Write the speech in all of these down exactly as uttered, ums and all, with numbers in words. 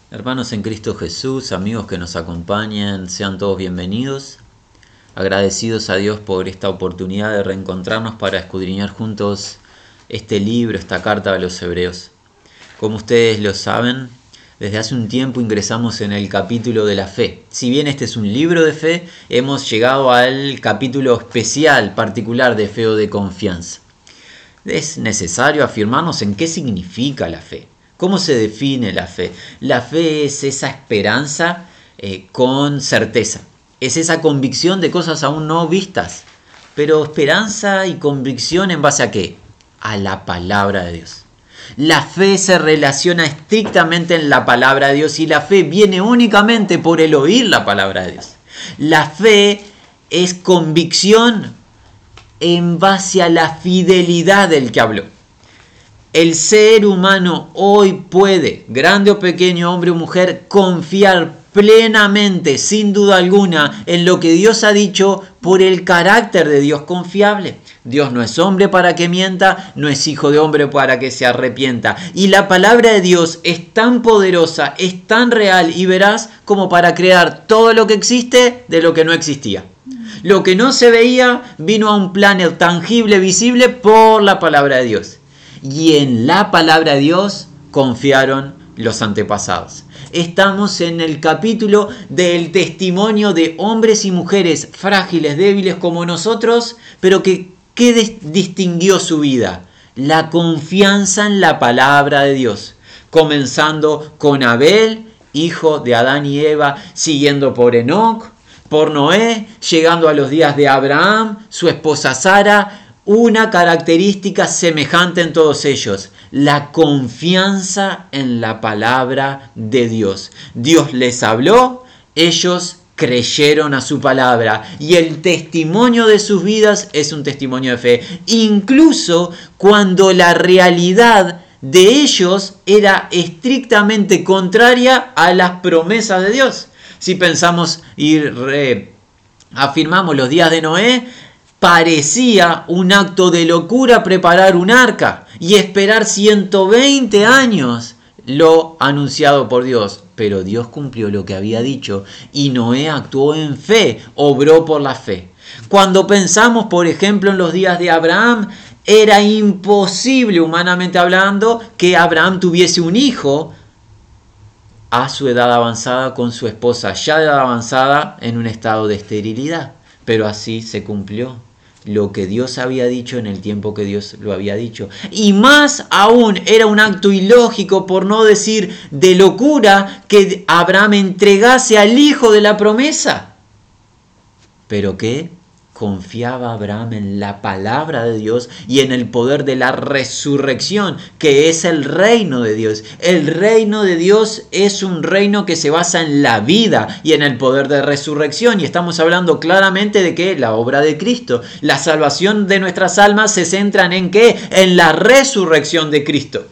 Hermanos en Cristo Jesús, amigos que nos acompañan, sean todos bienvenidos. Agradecidos a Dios por esta oportunidad de reencontrarnos para escudriñar juntos este libro, esta carta a los Hebreos. Como ustedes lo saben, desde hace un tiempo ingresamos en el capítulo de la fe. Si bien este es un libro de fe, hemos llegado al capítulo especial, particular de fe o de confianza. Es necesario afirmarnos en qué significa la fe. ¿Cómo se define la fe? La fe es esa esperanza eh, con certeza. Es esa convicción de cosas aún no vistas. Pero esperanza y convicción ¿en base a qué? A la palabra de Dios. La fe se relaciona estrictamente en la palabra de Dios y la fe viene únicamente por el oír la palabra de Dios. La fe es convicción en base a la fidelidad del que habló. El ser humano hoy puede, grande o pequeño, hombre o mujer, confiar plenamente, sin duda alguna, en lo que Dios ha dicho por el carácter de Dios confiable. Dios no es hombre para que mienta, no es hijo de hombre para que se arrepienta. Y la palabra de Dios es tan poderosa, es tan real y veraz como para crear todo lo que existe de lo que no existía. Lo que no se veía vino a un plano tangible, visible por la palabra de Dios. Y en la palabra de Dios confiaron los antepasados. Estamos en el capítulo del testimonio de hombres y mujeres frágiles, débiles como nosotros, pero que ¿qué distinguió su vida? La confianza en la palabra de Dios. Comenzando con Abel, hijo de Adán y Eva, siguiendo por Enoc, por Noé, llegando a los días de Abraham, su esposa Sara. Una característica semejante en todos ellos, la confianza en la palabra de Dios. Dios les habló, ellos creyeron a su palabra y el testimonio de sus vidas es un testimonio de fe. Incluso cuando la realidad de ellos era estrictamente contraria a las promesas de Dios. Si pensamos y re, afirmamos los días de Noé, parecía un acto de locura preparar un arca y esperar ciento veinte años lo anunciado por Dios. Pero Dios cumplió lo que había dicho y Noé actuó en fe, obró por la fe. Cuando pensamos, por ejemplo, en los días de Abraham, era imposible, humanamente hablando, que Abraham tuviese un hijo a su edad avanzada con su esposa ya de edad avanzada en un estado de esterilidad. Pero así se cumplió lo que Dios había dicho en el tiempo que Dios lo había dicho. Y más aún, era un acto ilógico, por no decir de locura, que Abraham entregase al hijo de la promesa. ¿Pero qué? Confiaba Abraham en la palabra de Dios y en el poder de la resurrección, que es el reino de Dios. El reino de Dios es un reino que se basa en la vida y en el poder de resurrección. Y estamos hablando claramente de que la obra de Cristo, la salvación de nuestras almas se centran en ¿qué? En la resurrección de Cristo.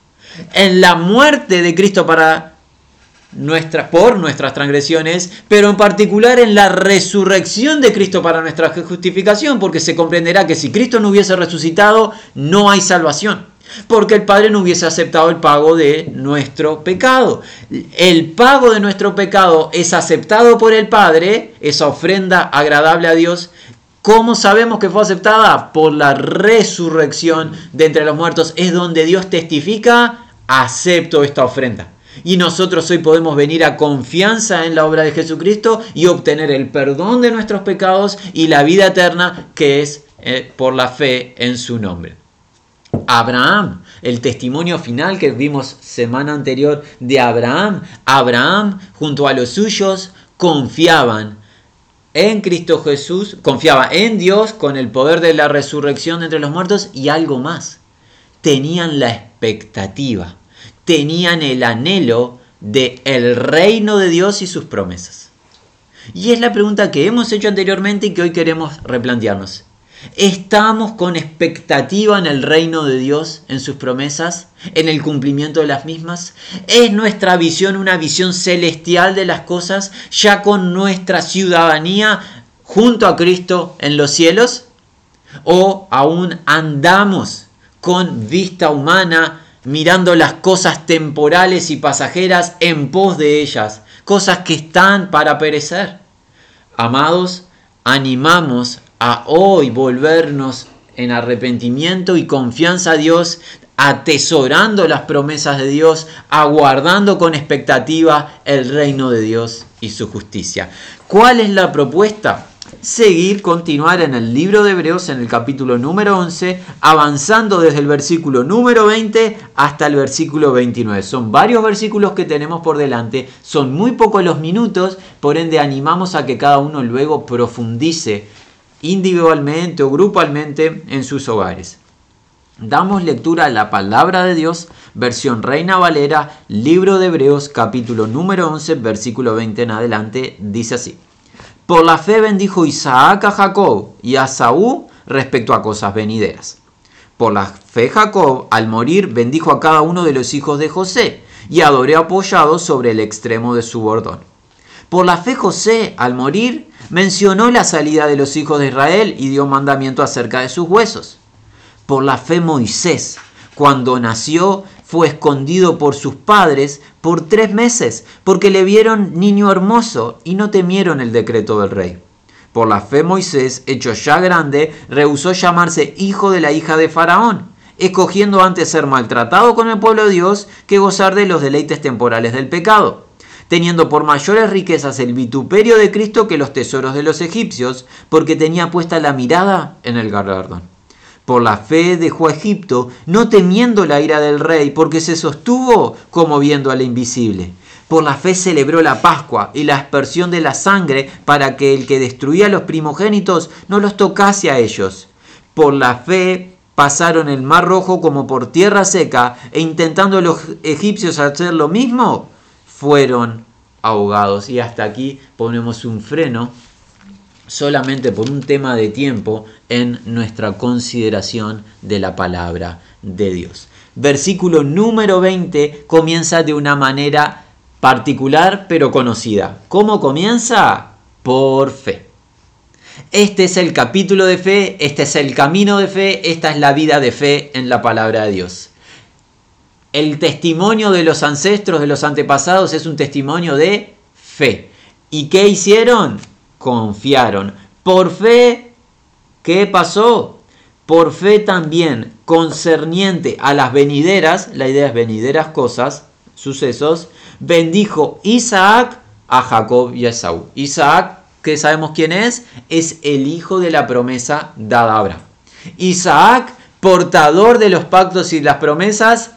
En la muerte de Cristo para Nuestra, por nuestras transgresiones, pero en particular en la resurrección de Cristo para nuestra justificación, porque se comprenderá que si Cristo no hubiese resucitado, no hay salvación, porque el Padre no hubiese aceptado el pago de nuestro pecado. El pago de nuestro pecado es aceptado por el Padre, esa ofrenda agradable a Dios. ¿Cómo sabemos que fue aceptada? Por la resurrección de entre los muertos. Es donde Dios testifica: acepto esta ofrenda. Y nosotros hoy podemos venir a confianza en la obra de Jesucristo y obtener el perdón de nuestros pecados y la vida eterna, que es eh, por la fe en su nombre. Abraham, el testimonio final que vimos semana anterior de Abraham. Abraham, junto a los suyos, confiaban en Cristo Jesús, confiaba en Dios con el poder de la resurrección de entre los muertos y algo más. Tenían la expectativa. Tenían el anhelo de el reino de Dios y sus promesas. Y es la pregunta que hemos hecho anteriormente y que hoy queremos replantearnos. ¿Estamos con expectativa en el reino de Dios, en sus promesas, en el cumplimiento de las mismas? ¿Es nuestra visión una visión celestial de las cosas, ya con nuestra ciudadanía junto a Cristo en los cielos? ¿O aún andamos con vista humana, mirando las cosas temporales y pasajeras en pos de ellas, cosas que están para perecer. Amados, animamos a hoy volvernos en arrepentimiento y confianza a Dios, atesorando las promesas de Dios, aguardando con expectativa el reino de Dios y su justicia. ¿Cuál es la propuesta? Seguir, continuar en el libro de Hebreos en el capítulo número once, avanzando desde el versículo número veinte hasta el versículo veintinueve. Son varios versículos que tenemos por delante, son muy pocos los minutos, por ende animamos a que cada uno luego profundice individualmente o grupalmente en sus hogares. Damos lectura a la palabra de Dios, versión Reina Valera, libro de Hebreos, capítulo número once, versículo veinte en adelante, dice así. Por la fe bendijo Isaac a Jacob y a Esaú respecto a cosas venideras. Por la fe Jacob, al morir, bendijo a cada uno de los hijos de José y adoró apoyado sobre el extremo de su bordón. Por la fe José, al morir, mencionó la salida de los hijos de Israel y dio mandamiento acerca de sus huesos. Por la fe Moisés, cuando nació, fue escondido por sus padres por tres meses, porque le vieron niño hermoso y no temieron el decreto del rey. Por la fe Moisés, hecho ya grande, rehusó llamarse hijo de la hija de Faraón, escogiendo antes ser maltratado con el pueblo de Dios que gozar de los deleites temporales del pecado, teniendo por mayores riquezas el vituperio de Cristo que los tesoros de los egipcios, porque tenía puesta la mirada en el galardón. Por la fe dejó a Egipto, no temiendo la ira del rey, porque se sostuvo como viendo al invisible. Por la fe celebró la Pascua y la aspersión de la sangre, para que el que destruía a los primogénitos no los tocase a ellos. Por la fe pasaron el mar rojo como por tierra seca, e intentando los egipcios hacer lo mismo, fueron ahogados. Y hasta aquí ponemos un freno, solamente por un tema de tiempo, en nuestra consideración de la palabra de Dios. Versículo número veinte comienza de una manera particular pero conocida. ¿Cómo comienza? Por fe. Este es el capítulo de fe, este es el camino de fe, esta es la vida de fe en la palabra de Dios. El testimonio de los ancestros, de los antepasados, es un testimonio de fe. ¿Y qué hicieron? Confiaron. Por fe, ¿qué pasó? Por fe también, concerniente a las venideras, la idea es venideras cosas, sucesos, bendijo Isaac a Jacob y a Esaú. Isaac, ¿qué sabemos quién es? Es el hijo de la promesa dada a Abraham. Isaac, portador de los pactos y las promesas,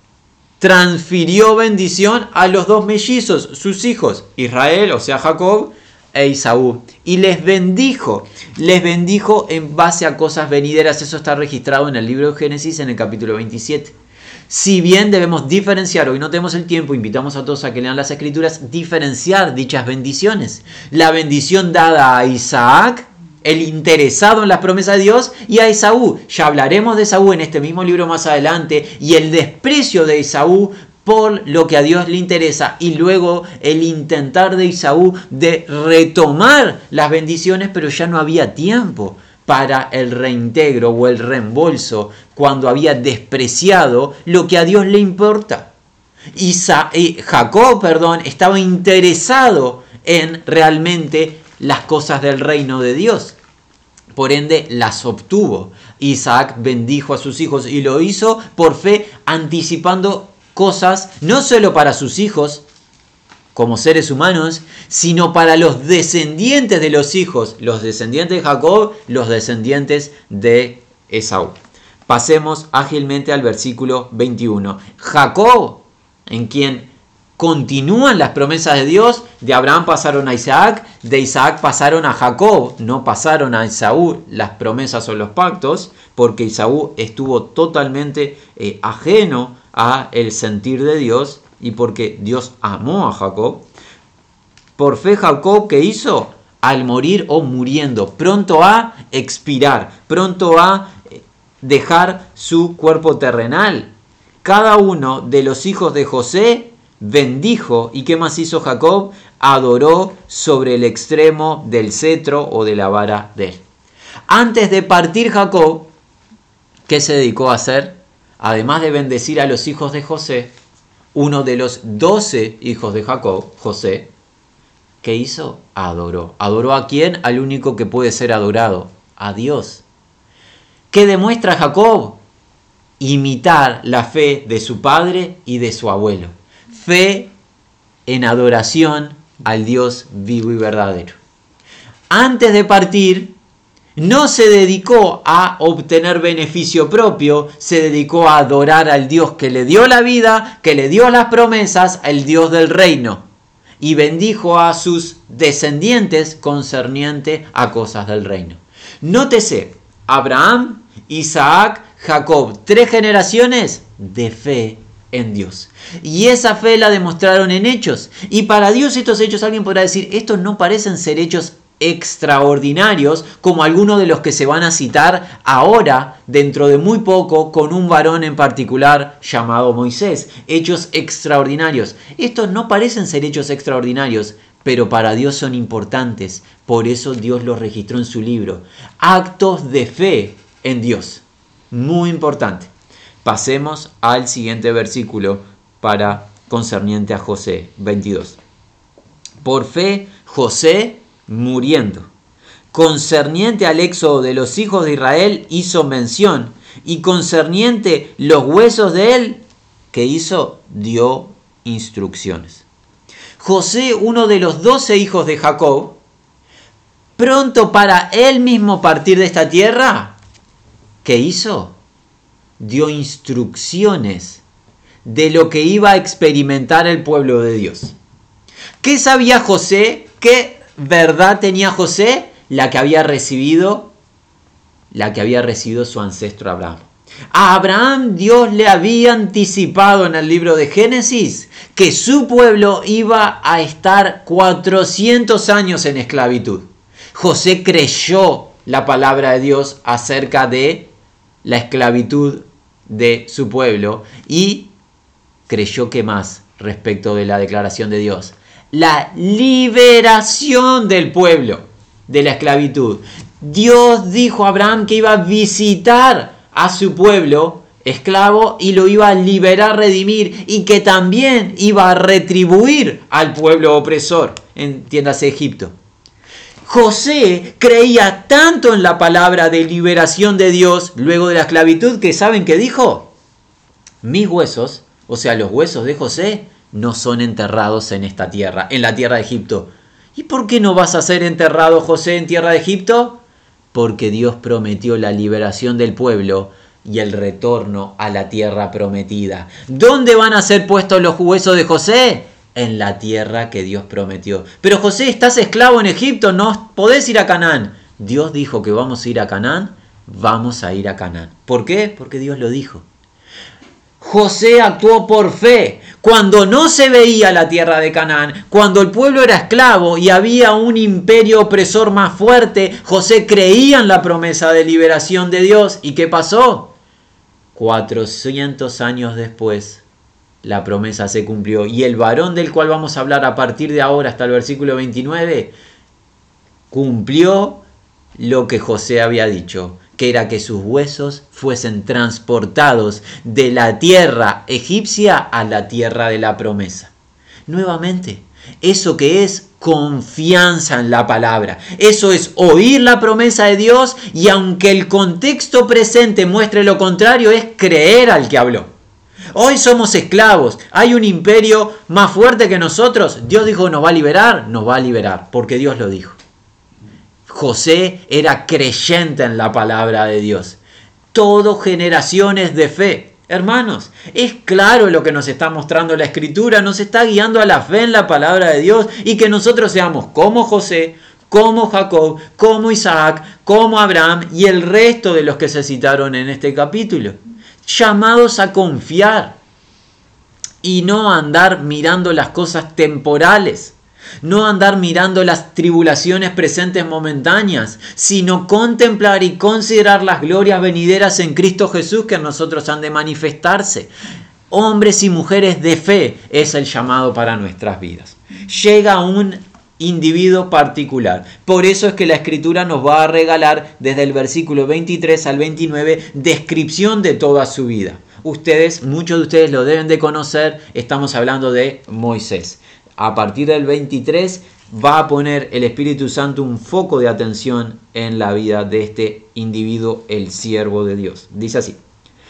transfirió bendición a los dos mellizos, sus hijos, Israel, o sea Jacob, e Esaú, y les bendijo, les bendijo en base a cosas venideras. Eso está registrado en el libro de Génesis en el capítulo veintisiete. Si bien debemos diferenciar, hoy no tenemos el tiempo, invitamos a todos a que lean las escrituras, diferenciar dichas bendiciones. La bendición dada a Isaac, el interesado en las promesas de Dios, y a Esaú. Ya hablaremos de Esaú en este mismo libro más adelante, y el desprecio de Esaú por lo que a Dios le interesa, y luego el intentar de Esaú de retomar las bendiciones, pero ya no había tiempo para el reintegro o el reembolso cuando había despreciado lo que a Dios le importa. Isa, eh, Jacob, perdón, estaba interesado en realmente las cosas del reino de Dios. Por ende, las obtuvo. Isaac bendijo a sus hijos y lo hizo por fe, anticipando cosas no solo para sus hijos como seres humanos, sino para los descendientes de los hijos, los descendientes de Jacob, los descendientes de Esaú. Pasemos ágilmente al versículo veintiuno. Jacob, en quien continúan las promesas de Dios, de Abraham pasaron a Isaac, de Isaac pasaron a Jacob, no pasaron a Esaú las promesas o los pactos, porque Esaú estuvo totalmente eh, ajeno a el sentir de Dios y porque Dios amó a Jacob. Por fe Jacob, ¿qué hizo? Al morir o muriendo, pronto a expirar, pronto a dejar su cuerpo terrenal. Cada uno de los hijos de José bendijo. ¿Y qué más hizo Jacob? Adoró sobre el extremo del cetro o de la vara de él. Antes de partir Jacob, ¿qué se dedicó a hacer? además de bendecir a los hijos de José, uno de los doce hijos de Jacob, José, ¿qué hizo? Adoró. ¿Adoró a quién? Al único que puede ser adorado, a Dios. ¿Qué demuestra Jacob? Imitar la fe de su padre y de su abuelo. Fe en adoración al Dios vivo y verdadero. Antes de partir, no se dedicó a obtener beneficio propio, se dedicó a adorar al Dios que le dio la vida, que le dio las promesas, al Dios del reino. Y bendijo a sus descendientes concerniente a cosas del reino. Nótese, Abraham, Isaac, Jacob, tres generaciones de fe en Dios. Y esa fe la demostraron en hechos. Y para Dios estos hechos, alguien podrá decir, estos no parecen ser hechos extraordinarios como algunos de los que se van a citar ahora, dentro de muy poco, con un varón en particular llamado Moisés. Hechos extraordinarios. Estos no parecen ser hechos extraordinarios, pero para Dios son importantes. Por eso Dios los registró en su libro. Actos de fe en Dios. Muy importante. Pasemos al siguiente versículo para concerniente a José, veintidós. Por fe, José, muriendo, concerniente al éxodo de los hijos de Israel, hizo mención, y concerniente los huesos de él, ¿qué hizo? Dio instrucciones. José, uno de los doce hijos de Jacob, pronto para él mismo partir de esta tierra, ¿qué hizo? Dio instrucciones de lo que iba a experimentar el pueblo de Dios. ¿Qué sabía José? ¿Qué verdad tenía José? La que había recibido, la que había recibido su ancestro Abraham. A Abraham Dios le había anticipado en el libro de Génesis que su pueblo iba a estar cuatrocientos años en esclavitud. José creyó la palabra de Dios acerca de la esclavitud de su pueblo y creyó que más respecto de la declaración de Dios. La liberación del pueblo de la esclavitud. Dios dijo a Abraham que iba a visitar a su pueblo esclavo y lo iba a liberar, redimir, y que también iba a retribuir al pueblo opresor, entiéndase Egipto. José creía tanto en la palabra de liberación de Dios luego de la esclavitud que ¿saben qué dijo? Mis huesos, o sea los huesos de José, no son enterrados en esta tierra, en la tierra de Egipto. ¿Y por qué no vas a ser enterrado, José, en tierra de Egipto? Porque Dios prometió la liberación del pueblo y el retorno a la tierra prometida. ¿Dónde van a ser puestos los huesos de José? En la tierra que Dios prometió. Pero José, estás esclavo en Egipto, no podés ir a Canaán. Dios dijo que vamos a ir a Canaán, vamos a ir a Canaán. ¿Por qué? Porque Dios lo dijo. José actuó por fe. Cuando no se veía la tierra de Canaán, cuando el pueblo era esclavo y había un imperio opresor más fuerte, José creía en la promesa de liberación de Dios. ¿Y qué pasó? cuatrocientos años después, la promesa se cumplió. Y el varón del cual vamos a hablar a partir de ahora hasta el versículo veintinueve, cumplió lo que José había dicho, que era que sus huesos fuesen transportados de la tierra egipcia a la tierra de la promesa. Nuevamente, eso que es confianza en la palabra, eso es oír la promesa de Dios y aunque el contexto presente muestre lo contrario, es creer al que habló. Hoy somos esclavos, hay un imperio más fuerte que nosotros. Dios dijo nos va a liberar, nos va a liberar, porque Dios lo dijo. José era creyente en la palabra de Dios. Todo generaciones de fe. Hermanos, es claro lo que nos está mostrando la Escritura, nos está guiando a la fe en la palabra de Dios y que nosotros seamos como José, como Jacob, como Isaac, como Abraham y el resto de los que se citaron en este capítulo. Llamados a confiar y no a andar mirando las cosas temporales. No andar mirando las tribulaciones presentes momentáneas, sino contemplar y considerar las glorias venideras en Cristo Jesús que en nosotros han de manifestarse. Hombres y mujeres de fe es el llamado para nuestras vidas. Llega un individuo particular. Por eso es que la Escritura nos va a regalar desde el versículo veintitrés al veintinueve descripción de toda su vida. Ustedes, muchos de ustedes lo deben de conocer, estamos hablando de Moisés. A partir del veintitrés va a poner el Espíritu Santo un foco de atención en la vida de este individuo, el siervo de Dios. Dice así: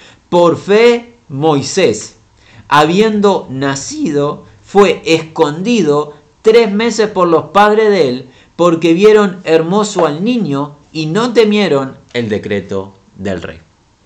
por fe Moisés, habiendo nacido, fue escondido tres meses por los padres de él, porque vieron hermoso al niño y no temieron el decreto del rey.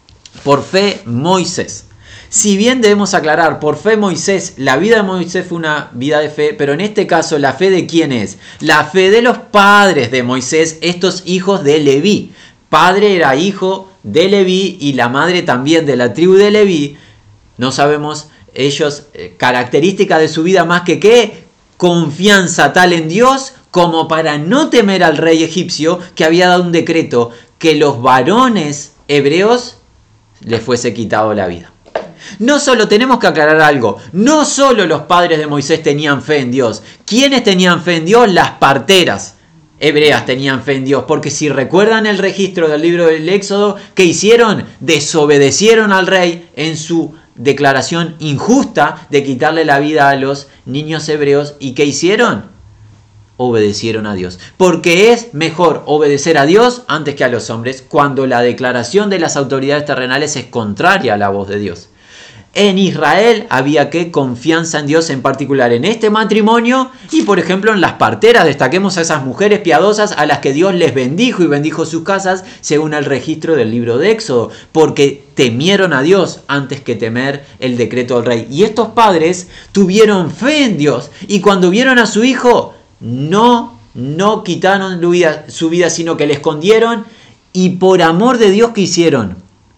Por fe Moisés. Si bien debemos aclarar, por fe Moisés, la vida de Moisés fue una vida de fe, pero en este caso, ¿la fe de quién es? La fe de los padres de Moisés, estos hijos de Leví. Padre era hijo de Leví y la madre también de la tribu de Leví. No sabemos ellos, eh, característica de su vida más que qué, confianza tal en Dios como para no temer al rey egipcio que había dado un decreto que los varones hebreos les fuese quitado la vida. No solo, tenemos que aclarar algo, no solo los padres de Moisés tenían fe en Dios. ¿Quiénes tenían fe en Dios? Las parteras hebreas tenían fe en Dios, porque si recuerdan el registro del libro del Éxodo, ¿qué hicieron? Desobedecieron al rey en su declaración injusta de quitarle la vida a los niños hebreos. ¿Y qué hicieron? Obedecieron a Dios, porque es mejor obedecer a Dios antes que a los hombres cuando la declaración de las autoridades terrenales es contraria a la voz de Dios. En Israel había que confianza en Dios, en particular en este matrimonio y por ejemplo en las parteras. Destaquemos a esas mujeres piadosas a las que Dios les bendijo y bendijo sus casas según el registro del libro de Éxodo, porque temieron a Dios antes que temer el decreto del rey. Y estos padres tuvieron fe en Dios y cuando vieron a su hijo no, no quitaron su vida, su vida sino que le escondieron, y por amor de Dios, ¿qué hicieron?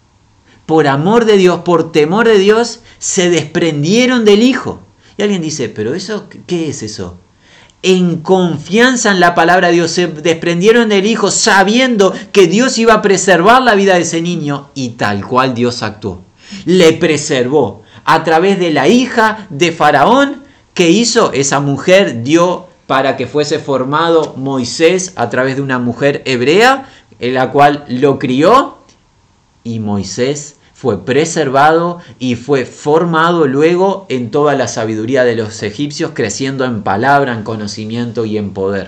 Por amor de Dios, por temor de Dios, se desprendieron del hijo. Y alguien dice, ¿pero eso qué es eso? En confianza en la palabra de Dios, se desprendieron del hijo sabiendo que Dios iba a preservar la vida de ese niño, y tal cual Dios actuó. Le preservó a través de la hija de Faraón. ¿Qué hizo? Esa mujer dio para que fuese formado Moisés a través de una mujer hebrea, en la cual lo crió. Y Moisés fue preservado y fue formado luego en toda la sabiduría de los egipcios, creciendo en palabra, en conocimiento y en poder.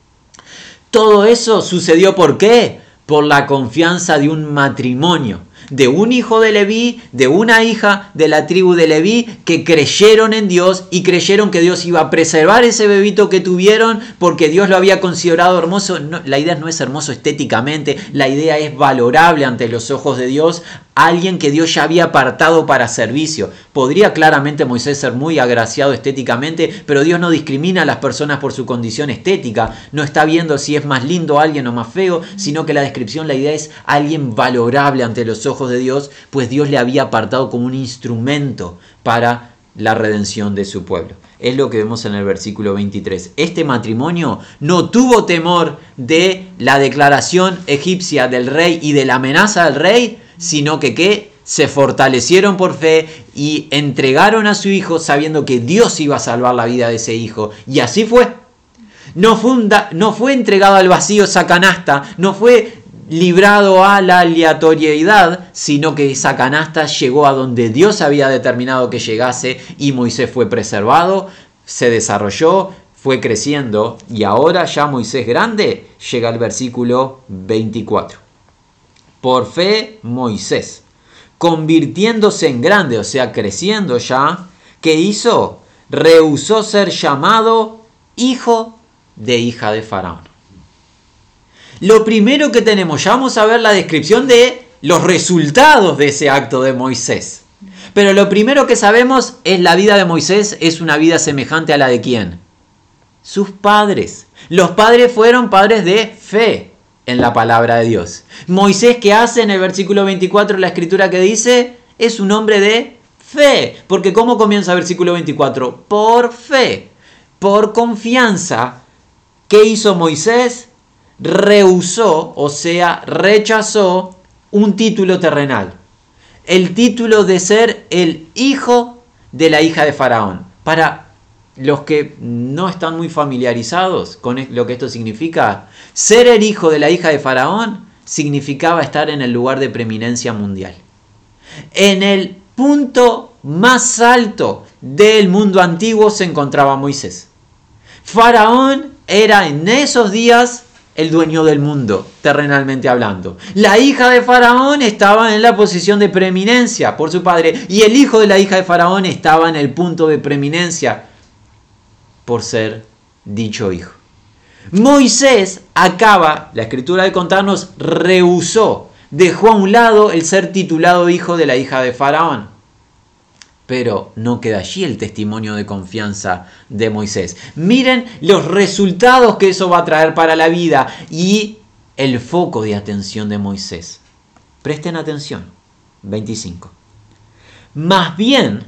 Todo eso sucedió ¿por qué? Por la confianza de un matrimonio, de un hijo de Leví, de una hija de la tribu de Leví, que creyeron en Dios y creyeron que Dios iba a preservar ese bebito que tuvieron porque Dios lo había considerado hermoso. No, la idea no es hermoso estéticamente, la idea es valorable ante los ojos de Dios, alguien que Dios ya había apartado para servicio. Podría claramente Moisés ser muy agraciado estéticamente, pero Dios no discrimina a las personas por su condición estética, no está viendo si es más lindo alguien o más feo, sino que la descripción, la idea es alguien valorable ante los ojos de Dios, pues Dios le había apartado como un instrumento para la redención de su pueblo. Es lo que vemos en el versículo veintitrés. Este matrimonio no tuvo temor de la declaración egipcia del rey y de la amenaza del rey, sino que, que se fortalecieron por fe y entregaron a su hijo sabiendo que Dios iba a salvar la vida de ese hijo. Y así fue. No fue, un da, no fue entregado al vacío esa canasta, no fue librado a la aleatoriedad, sino que esa canasta llegó a donde Dios había determinado que llegase y Moisés fue preservado, se desarrolló, fue creciendo y ahora ya Moisés grande llega al versículo veinticuatro. Por fe Moisés, convirtiéndose en grande, o sea creciendo ya, ¿qué hizo? Rehusó ser llamado hijo de hija de Faraón. Lo primero que tenemos, ya vamos a ver la descripción de los resultados de ese acto de Moisés. Pero lo primero que sabemos es la vida de Moisés es una vida semejante a la de ¿quién? Sus padres. Los padres fueron padres de fe en la palabra de Dios. Moisés, ¿qué hace en el versículo veinticuatro? La escritura que dice, es un hombre de fe. Porque ¿cómo comienza el versículo veinticuatro? Por fe, por confianza. ¿Qué hizo Moisés? Rehusó, o sea, rechazó un título terrenal. El título de ser el hijo de la hija de Faraón. Para los que no están muy familiarizados con lo que esto significa, ser el hijo de la hija de Faraón significaba estar en el lugar de preeminencia mundial. En el punto más alto del mundo antiguo se encontraba Moisés. Faraón era en esos días el dueño del mundo, terrenalmente hablando. La hija de Faraón estaba en la posición de preeminencia por su padre, y el hijo de la hija de Faraón estaba en el punto de preeminencia por ser dicho hijo. Moisés acaba, la escritura de contarnos, rehusó, dejó a un lado el ser titulado hijo de la hija de Faraón. Pero no queda allí el testimonio de confianza de Moisés. Miren los resultados que eso va a traer para la vida y el foco de atención de Moisés. Presten atención. veinticinco. Más bien,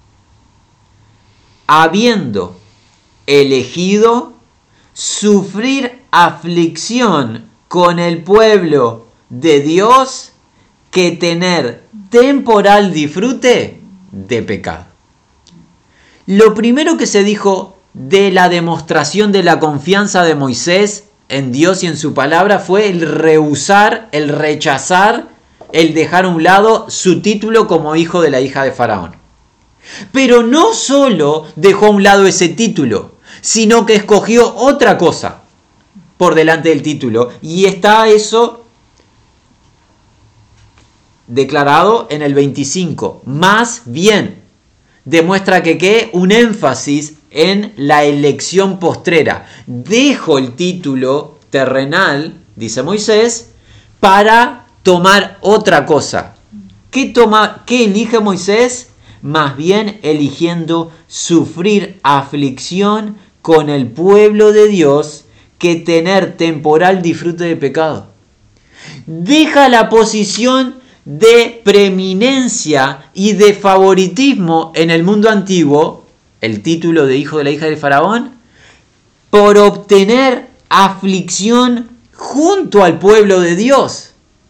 habiendo elegido sufrir aflicción con el pueblo de Dios, que tener temporal disfrute de pecado. Lo primero que se dijo de la demostración de la confianza de Moisés en Dios y en su palabra fue el rehusar, el rechazar, el dejar a un lado su título como hijo de la hija de Faraón. Pero no solo dejó a un lado ese título, sino que escogió otra cosa por delante del título, y está eso declarado en el veinticinco. Más bien, demuestra que ¿qué? Un énfasis en la elección postrera. Dejo el título terrenal, dice Moisés, para tomar otra cosa. ¿Qué toma, qué elige Moisés? Más bien eligiendo sufrir aflicción con el pueblo de Dios que tener temporal disfrute de pecado. Deja la posición de preeminencia y de favoritismo en el mundo antiguo, el título de hijo de la hija de Faraón, por obtener aflicción junto al pueblo de Dios.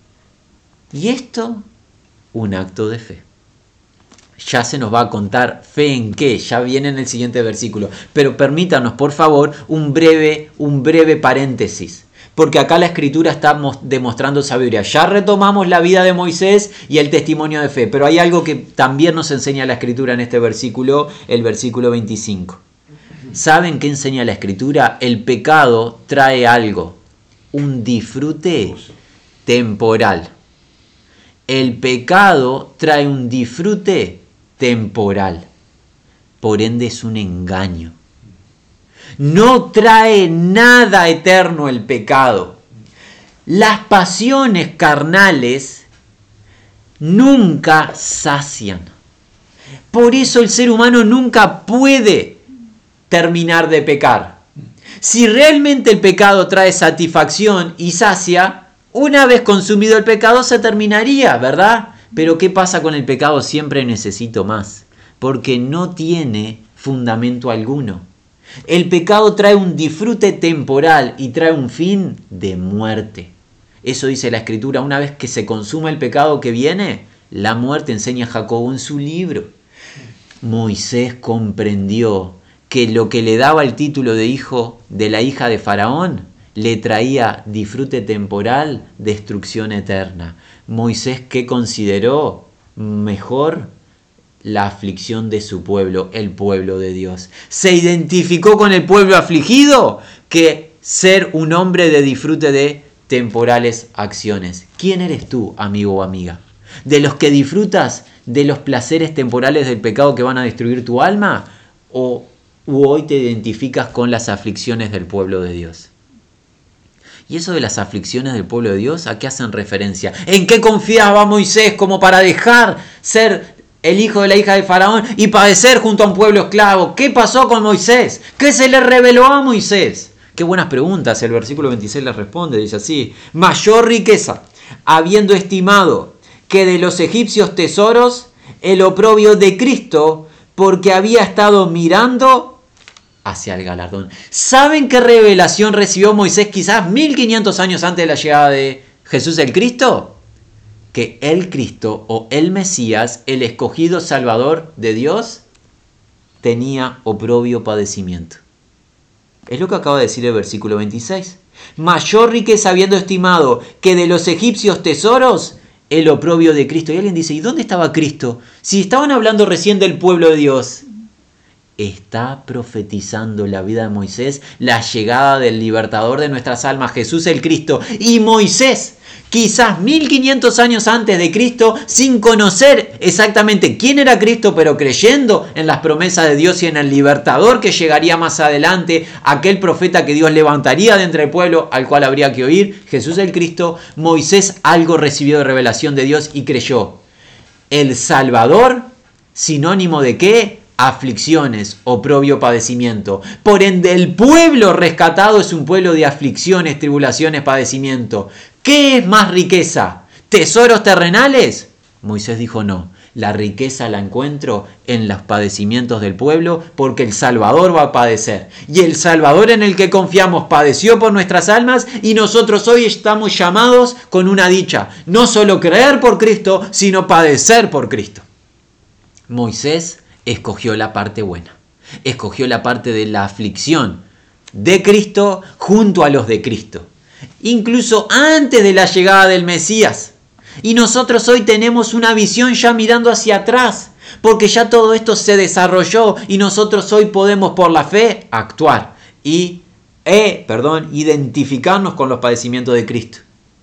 Y esto, un acto de fe. Ya se nos va a contar fe en qué, ya viene en el siguiente versículo. Pero permítanos, por favor, un breve, un breve paréntesis. Porque acá la escritura está demostrando sabiduría. Ya retomamos la vida de Moisés y el testimonio de fe. Pero hay algo que también nos enseña la escritura en este versículo, el versículo veinticinco. ¿Saben qué enseña la escritura? El pecado trae algo, un disfrute temporal. El pecado trae un disfrute temporal. Por ende es un engaño. No trae nada eterno el pecado. Las pasiones carnales nunca sacian. Por eso el ser humano nunca puede terminar de pecar. Si realmente el pecado trae satisfacción y sacia, una vez consumido el pecado se terminaría, ¿verdad? Pero ¿qué pasa con el pecado? Siempre necesito más, porque no tiene fundamento alguno. El pecado trae un disfrute temporal y trae un fin de muerte. Eso dice la escritura. Una vez que se consuma el pecado que viene, la muerte, enseña Jacobo en su libro. Moisés comprendió que lo que le daba el título de hijo de la hija de Faraón le traía disfrute temporal, destrucción eterna. Moisés, ¿qué consideró mejor? La aflicción de su pueblo, el pueblo de Dios. Se identificó con el pueblo afligido que ser un hombre de disfrute de temporales acciones. ¿Quién eres tú, amigo o amiga? ¿De los que disfrutas de los placeres temporales del pecado que van a destruir tu alma? ¿O u hoy te identificas con las aflicciones del pueblo de Dios? ¿Y eso de las aflicciones del pueblo de Dios, a qué hacen referencia? ¿En qué confiaba Moisés como para dejar ser el hijo de la hija de Faraón y padecer junto a un pueblo esclavo? ¿Qué pasó con Moisés? ¿Qué se le reveló a Moisés? Qué buenas preguntas. El versículo veintiséis les responde, dice así: mayor riqueza, habiendo estimado que de los egipcios tesoros, el oprobio de Cristo, porque había estado mirando hacia el galardón. ¿Saben qué revelación recibió Moisés quizás mil quinientos años antes de la llegada de Jesús el Cristo? Que el Cristo o el Mesías, el escogido Salvador de Dios, tenía oprobio padecimiento. Es lo que acaba de decir el versículo veintiséis. Mayor riqueza habiendo estimado que de los egipcios tesoros, el oprobio de Cristo. Y alguien dice, ¿y dónde estaba Cristo? Si estaban hablando recién del pueblo de Dios. Está profetizando la vida de Moisés, la llegada del libertador de nuestras almas, Jesús el Cristo. Y Moisés, quizás mil quinientos años antes de Cristo, sin conocer exactamente quién era Cristo, pero creyendo en las promesas de Dios y en el libertador que llegaría más adelante, aquel profeta que Dios levantaría de entre el pueblo, al cual habría que oír, Jesús el Cristo, Moisés algo recibió de revelación de Dios y creyó. El Salvador, sinónimo de ¿qué? Aflicciones, oprobio, padecimiento. Por ende, el pueblo rescatado es un pueblo de aflicciones, tribulaciones, padecimiento. ¿Qué es más riqueza? ¿Tesoros terrenales? Moisés dijo no. La riqueza la encuentro en los padecimientos del pueblo porque el Salvador va a padecer. Y el Salvador en el que confiamos padeció por nuestras almas y nosotros hoy estamos llamados con una dicha. No solo creer por Cristo, sino padecer por Cristo. Moisés escogió la parte buena, escogió la parte de la aflicción de Cristo junto a los de Cristo, incluso antes de la llegada del Mesías. Y nosotros hoy tenemos una visión ya mirando hacia atrás, porque ya todo esto se desarrolló y nosotros hoy podemos por la fe actuar y eh, perdón, identificarnos con los padecimientos de Cristo.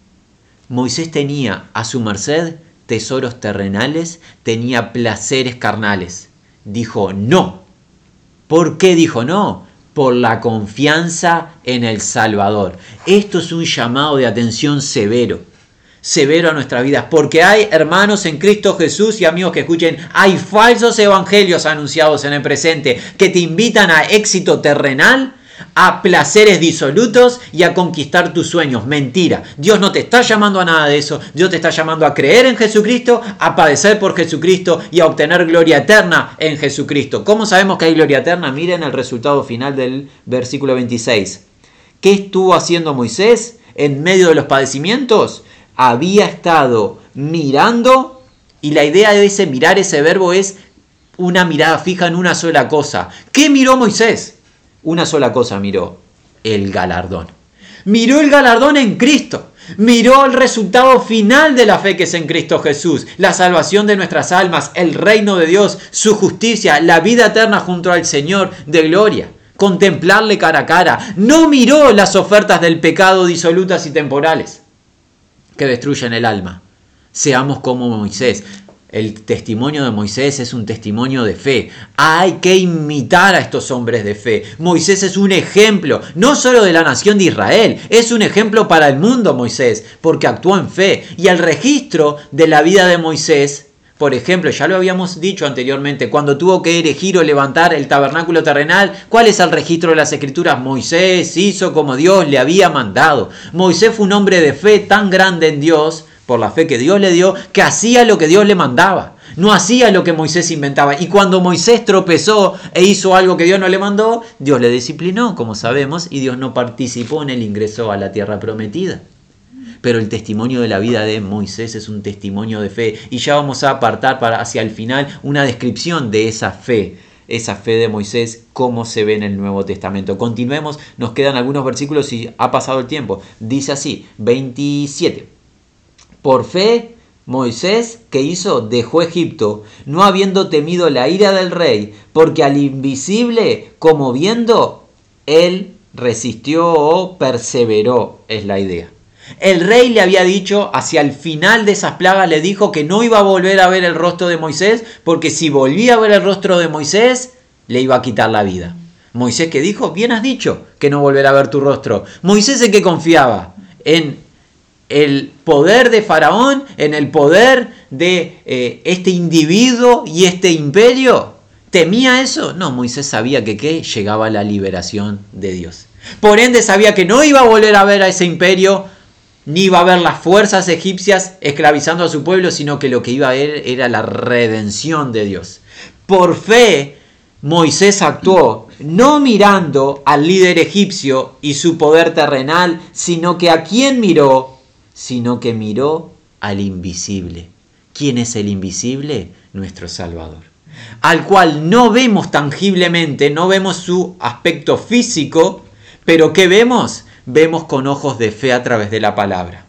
Moisés tenía a su merced tesoros terrenales, tenía placeres carnales. Dijo no. ¿Por qué dijo no? Por la confianza en el Salvador. Esto es un llamado de atención severo, severo a nuestras vidas, porque hay hermanos en Cristo Jesús y amigos que escuchen, hay falsos evangelios anunciados en el presente que te invitan a éxito terrenal, a placeres disolutos y a conquistar tus sueños. Mentira. Dios no te está llamando a nada de eso. Dios te está llamando a creer en Jesucristo, a padecer por Jesucristo y a obtener gloria eterna en Jesucristo. ¿Cómo sabemos que hay gloria eterna? Miren el resultado final del versículo veintiséis. ¿Qué estuvo haciendo Moisés en medio de los padecimientos? Había estado mirando, y la idea de ese mirar, ese verbo es una mirada fija en una sola cosa. ¿Qué miró Moisés? Una sola cosa miró, el galardón. Miró el galardón en Cristo. Miró el resultado final de la fe que es en Cristo Jesús. La salvación de nuestras almas, el reino de Dios, su justicia, la vida eterna junto al Señor de gloria. Contemplarle cara a cara. No miró las ofertas del pecado disolutas y temporales que destruyen el alma. Seamos como Moisés. El testimonio de Moisés es un testimonio de fe. Hay que imitar a estos hombres de fe. Moisés es un ejemplo, no solo de la nación de Israel, es un ejemplo para el mundo Moisés, porque actuó en fe. Y el registro de la vida de Moisés, por ejemplo, ya lo habíamos dicho anteriormente, cuando tuvo que erigir o levantar el tabernáculo terrenal, ¿cuál es el registro de las Escrituras? Moisés hizo como Dios le había mandado. Moisés fue un hombre de fe tan grande en Dios, por la fe que Dios le dio, que hacía lo que Dios le mandaba. No hacía lo que Moisés inventaba. Y cuando Moisés tropezó e hizo algo que Dios no le mandó, Dios le disciplinó, como sabemos, y Dios no participó en el ingreso a la tierra prometida. Pero el testimonio de la vida de Moisés es un testimonio de fe. Y ya vamos a apartar para hacia el final una descripción de esa fe. Esa fe de Moisés, cómo se ve en el Nuevo Testamento. Continuemos, nos quedan algunos versículos y ha pasado el tiempo. Dice así, veintisiete. Por fe, Moisés, ¿qué hizo? Dejó Egipto, no habiendo temido la ira del rey, porque al invisible, como viendo, él resistió o perseveró, es la idea. El rey le había dicho, hacia el final de esas plagas, le dijo que no iba a volver a ver el rostro de Moisés, porque si volvía a ver el rostro de Moisés, le iba a quitar la vida. Moisés, ¿qué dijo? Bien has dicho que no volverá a ver tu rostro. Moisés, ¿en qué confiaba? En el poder de Faraón, en el poder de eh, este individuo y este imperio. ¿Temía eso? No, Moisés sabía que ¿qué? Llegaba la liberación de Dios. Por ende sabía que no iba a volver a ver a ese imperio, ni iba a ver las fuerzas egipcias esclavizando a su pueblo, sino que lo que iba a ver era la redención de Dios. Por fe, Moisés actuó no mirando al líder egipcio y su poder terrenal, sino que a quién miró, sino que miró al invisible. ¿Quién es el invisible? Nuestro Salvador. al cual no vemos tangiblemente, no vemos su aspecto físico, pero ¿qué vemos? Vemos con ojos de fe a través de la palabra.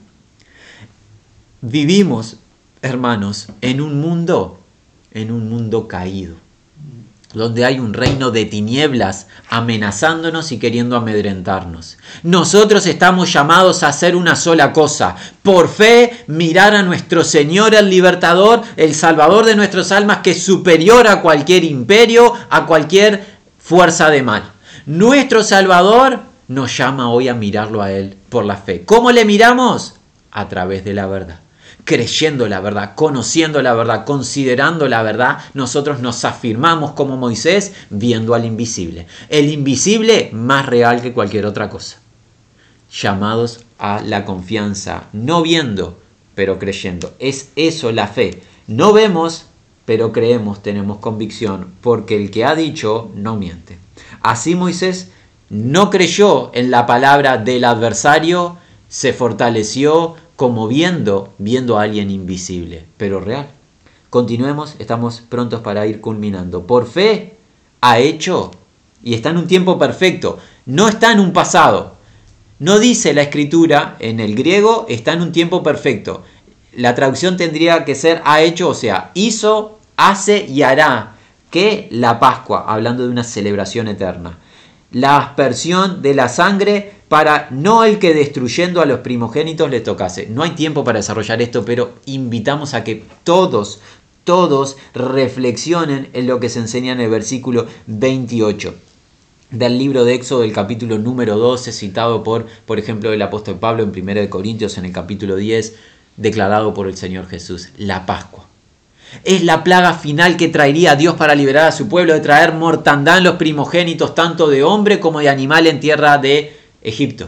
Vivimos, hermanos, en un mundo, en un mundo caído, donde hay un reino de tinieblas amenazándonos y queriendo amedrentarnos. Nosotros estamos llamados a hacer una sola cosa: por fe mirar a nuestro Señor, el Libertador, el Salvador de nuestras almas, que es superior a cualquier imperio, a cualquier fuerza de mal. Nuestro Salvador nos llama hoy a mirarlo a Él por la fe. ¿Cómo le miramos? A través de la verdad. Creyendo la verdad, conociendo la verdad, considerando la verdad, nosotros nos afirmamos como Moisés, viendo al invisible. El invisible más real que cualquier otra cosa. Llamados a la confianza, no viendo, pero creyendo. Es eso la fe. No vemos, pero creemos, tenemos convicción, porque el que ha dicho no miente. Así Moisés no creyó en la palabra del adversario, se fortaleció como viendo, viendo a alguien invisible, pero real. Continuemos, estamos prontos para ir culminando. Por fe ha hecho, y está en un tiempo perfecto, no está en un pasado. No dice la escritura en el griego, está en un tiempo perfecto. La traducción tendría que ser ha hecho, o sea, hizo, hace y hará, que la Pascua, hablando de una celebración eterna. La aspersión de la sangre para no el que destruyendo a los primogénitos le tocase. No hay tiempo para desarrollar esto, pero invitamos a que todos, todos reflexionen en lo que se enseña en el versículo veintiocho del libro de Éxodo, del capítulo número doce, citado por, por ejemplo, el apóstol Pablo en primera de Corintios, en el capítulo diez, declarado por el Señor Jesús, la Pascua. Es la plaga final que traería Dios para liberar a su pueblo de traer mortandad en los primogénitos, tanto de hombre como de animal, en tierra de Egipto.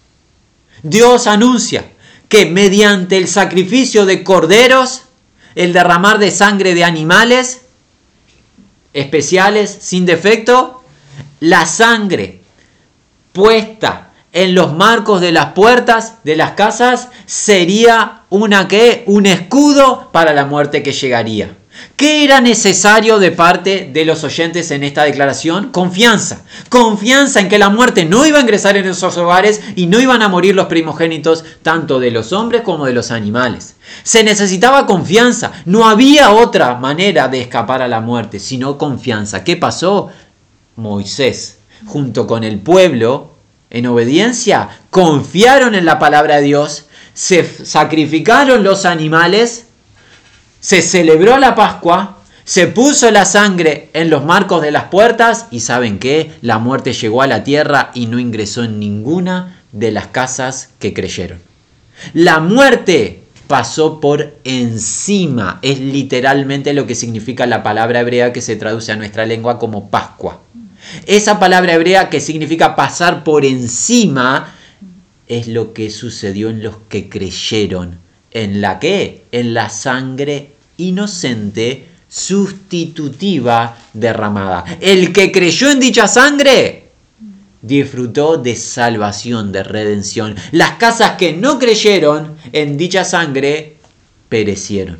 Dios anuncia que mediante el sacrificio de corderos, el derramar de sangre de animales especiales, sin defecto, la sangre puesta en los marcos de las puertas de las casas sería una ¿qué? Un escudo para la muerte que llegaría. ¿Qué era necesario de parte de los oyentes en esta declaración? Confianza. Confianza en que la muerte no iba a ingresar en esos hogares y no iban a morir los primogénitos tanto de los hombres como de los animales. Se necesitaba confianza. No había otra manera de escapar a la muerte, sino confianza. ¿Qué pasó? Moisés, junto con el pueblo, en obediencia, confiaron en la palabra de Dios, se sacrificaron los animales, se celebró la Pascua, se puso la sangre en los marcos de las puertas y ¿saben qué? La muerte llegó a la tierra y no ingresó en ninguna de las casas que creyeron. La muerte pasó por encima, es literalmente lo que significa la palabra hebrea que se traduce a nuestra lengua como Pascua. Esa palabra hebrea que significa pasar por encima es lo que sucedió en los que creyeron. ¿En la qué? En la sangre inocente sustitutiva derramada. El que creyó en dicha sangre disfrutó de salvación, de redención. Las casas que no creyeron en dicha sangre perecieron.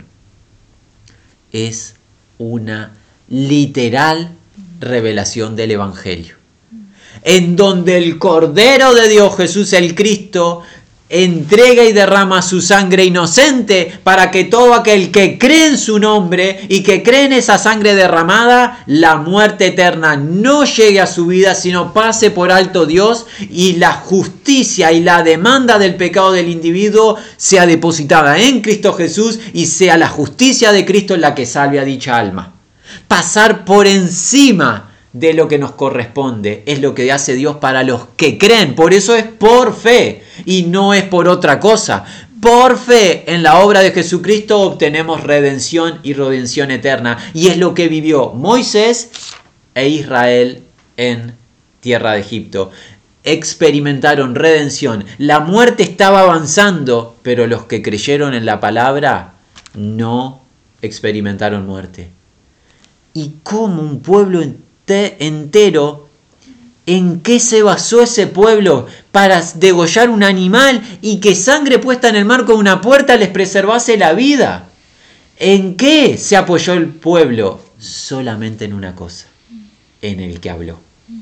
Es una literal revelación del Evangelio, en donde el Cordero de Dios, Jesús el Cristo, entrega y derrama su sangre inocente para que todo aquel que cree en su nombre y que cree en esa sangre derramada, la muerte eterna no llegue a su vida, sino pase por alto Dios y la justicia y la demanda del pecado del individuo sea depositada en Cristo Jesús y sea la justicia de Cristo la que salve a dicha alma. Pasar por encima de lo que nos corresponde es lo que hace Dios para los que creen. Por eso es por fe y no es por otra cosa. Por fe en la obra de Jesucristo obtenemos redención y redención eterna. Y es lo que vivió Moisés e Israel en tierra de Egipto. Experimentaron redención. La muerte estaba avanzando, pero los que creyeron en la palabra no experimentaron muerte. Y como un pueblo entero, ¿en qué se basó ese pueblo para degollar un animal y que sangre puesta en el marco de una puerta les preservase la vida? ¿En qué se apoyó el pueblo? solamente en una cosa, en el que habló.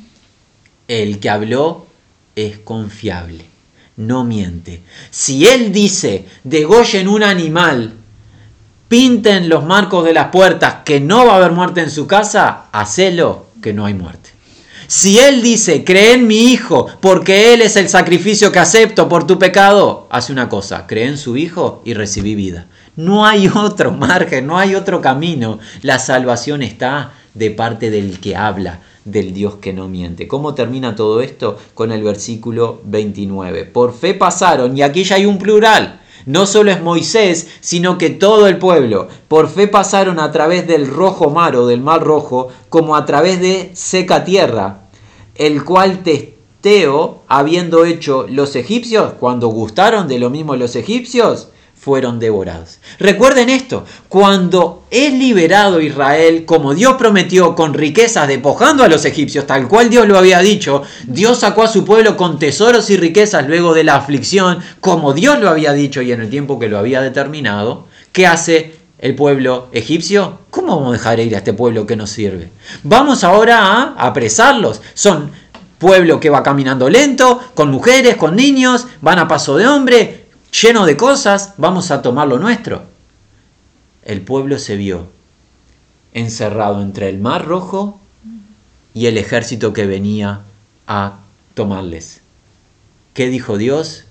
El que habló es confiable, no miente. Si él dice, degollen un animal, pinten los marcos de las puertas, que no va a haber muerte en su casa, hacelo, que no hay muerte. Si él dice, cree en mi hijo, porque él es el sacrificio que acepto por tu pecado, hace una cosa, cree en su hijo y recibí vida. No hay otro margen, no hay otro camino. La salvación está de parte del que habla, del Dios que no miente. ¿Cómo termina todo esto? Con el versículo veintinueve. Por fe pasaron, y aquí ya hay un plural. No solo es Moisés, sino que todo el pueblo. Por fe pasaron a través del rojo mar o del mar rojo, como a través de seca tierra, el cual testeo, habiendo hecho los egipcios, cuando gustaron de lo mismo los egipcios, fueron devorados. Recuerden esto, cuando es liberado Israel, como Dios prometió, con riquezas, despojando a los egipcios, tal cual Dios lo había dicho, Dios sacó a su pueblo con tesoros y riquezas luego de la aflicción, como Dios lo había dicho y en el tiempo que lo había determinado. ¿Qué hace el pueblo egipcio? ¿Cómo vamos a dejar ir a este pueblo que nos sirve? Vamos ahora a apresarlos. Son pueblo que va caminando lento, con mujeres, con niños, van a paso de hombre, lleno de cosas, vamos a tomar lo nuestro. El pueblo se vio encerrado entre el mar rojo y el ejército que venía a tomarles. ¿Qué dijo Dios?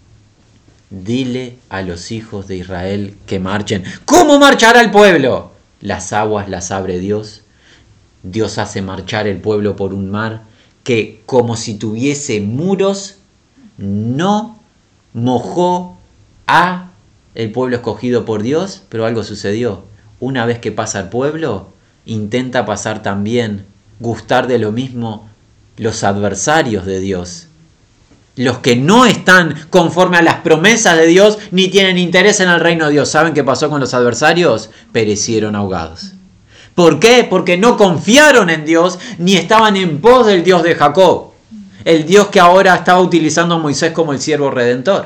Dile a los hijos de Israel que marchen. ¿Cómo marchará el pueblo? Las aguas las abre Dios. Dios hace marchar el pueblo por un mar que, como si tuviese muros, no mojó a el pueblo escogido por Dios, pero algo sucedió. Una vez que pasa el pueblo, intenta pasar también, gustar de lo mismo, los adversarios de Dios. Los que no están conforme a las promesas de Dios, ni tienen interés en el reino de Dios. ¿Saben qué pasó con los adversarios? Perecieron ahogados. ¿Por qué? Porque no confiaron en Dios, ni estaban en pos del Dios de Jacob. El Dios que ahora estaba utilizando a Moisés como el siervo redentor.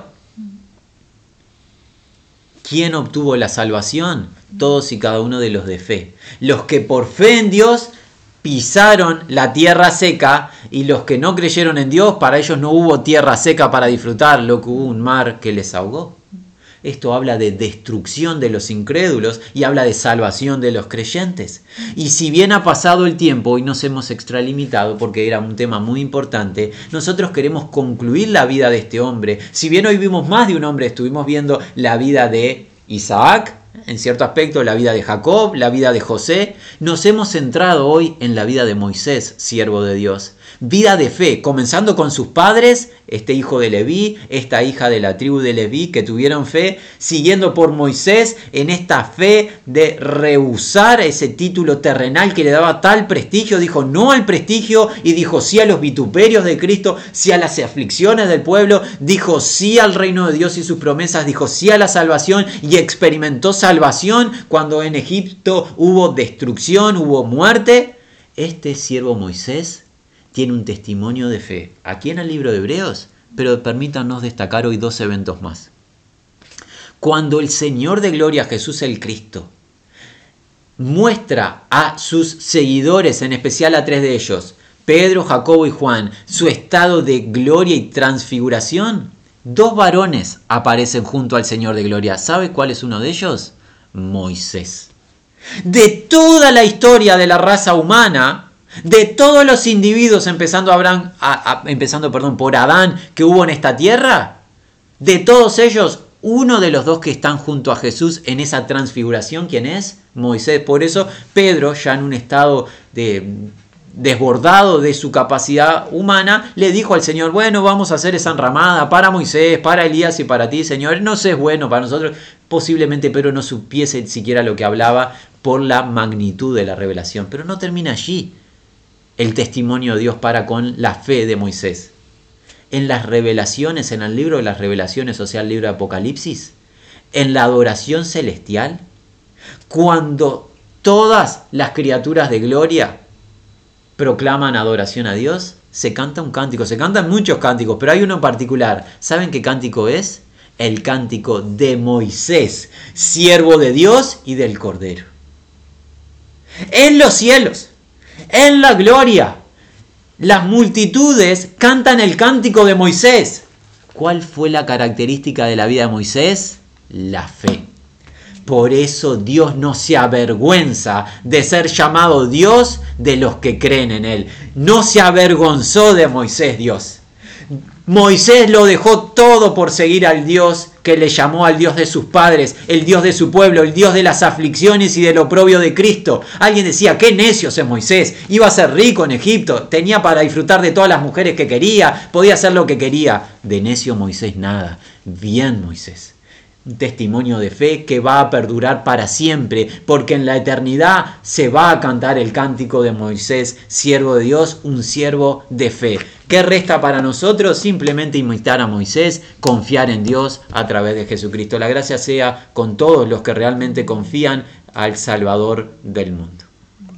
¿Quién obtuvo la salvación? Todos y cada uno de los de fe. Los que por fe en Dios pisaron la tierra seca, y los que no creyeron en Dios, para ellos no hubo tierra seca para disfrutar, lo que hubo un mar que les ahogó. Esto habla de destrucción de los incrédulos y habla de salvación de los creyentes. Y si bien ha pasado el tiempo y nos hemos extralimitado porque era un tema muy importante, nosotros queremos concluir la vida de este hombre. Si bien hoy vimos más de un hombre, estuvimos viendo la vida de Isaac, en cierto aspecto la vida de Jacob, la vida de José, nos hemos centrado hoy en la vida de Moisés, siervo de Dios. Vida de fe, comenzando con sus padres, este hijo de Leví, esta hija de la tribu de Leví que tuvieron fe, siguiendo por Moisés en esta fe de rehusar ese título terrenal que le daba tal prestigio, dijo no al prestigio y dijo sí a los vituperios de Cristo, sí a las aflicciones del pueblo, dijo sí al reino de Dios y sus promesas, dijo sí a la salvación y experimentó salvación cuando en Egipto hubo destrucción, hubo muerte. Este siervo Moisés tiene un testimonio de fe aquí en el libro de Hebreos, pero permítanos destacar hoy dos eventos más. Cuando el Señor de Gloria, Jesús el Cristo, muestra a sus seguidores, en especial a tres de ellos, Pedro, Jacobo y Juan, su estado de gloria y transfiguración, dos varones aparecen junto al Señor de Gloria. ¿Sabe cuál es uno de ellos? Moisés. De toda la historia de la raza humana, de todos los individuos, empezando, Abraham, a, a, empezando perdón, por Adán, que hubo en esta tierra, de todos ellos, uno de los dos que están junto a Jesús en esa transfiguración, ¿quién es? Moisés. Por eso Pedro, ya en un estado de, desbordado de su capacidad humana, le dijo al Señor, bueno, vamos a hacer esa enramada para Moisés, para Elías y para ti, Señor. No sé, es bueno para nosotros. Posiblemente Pedro no supiese siquiera lo que hablaba por la magnitud de la revelación, pero no termina allí. El testimonio de Dios para con la fe de Moisés. En las revelaciones, en el libro de las revelaciones, o sea, el libro de Apocalipsis, en la adoración celestial, cuando todas las criaturas de gloria proclaman adoración a Dios, se canta un cántico, se cantan muchos cánticos, pero hay uno en particular. ¿Saben qué cántico es? El cántico de Moisés, siervo de Dios y del Cordero. en los cielos, en la gloria. Las multitudes cantan el cántico de Moisés. ¿Cuál fue la característica de la vida de Moisés? La fe. Por eso Dios no se avergüenza de ser llamado Dios de los que creen en Él. No se avergonzó de Moisés Dios. Moisés lo dejó todo por seguir al Dios que le llamó al Dios de sus padres, el Dios de su pueblo, el Dios de las aflicciones y del oprobio de Cristo. Alguien decía, qué necio es Moisés, iba a ser rico en Egipto, tenía para disfrutar de todas las mujeres que quería, podía hacer lo que quería. De necio Moisés nada, bien Moisés. Un testimonio de fe que va a perdurar para siempre, porque en la eternidad se va a cantar el cántico de Moisés, siervo de Dios, un siervo de fe. ¿Qué resta para nosotros? Simplemente imitar a Moisés, confiar en Dios a través de Jesucristo. La gracia sea con todos los que realmente confían al Salvador del mundo.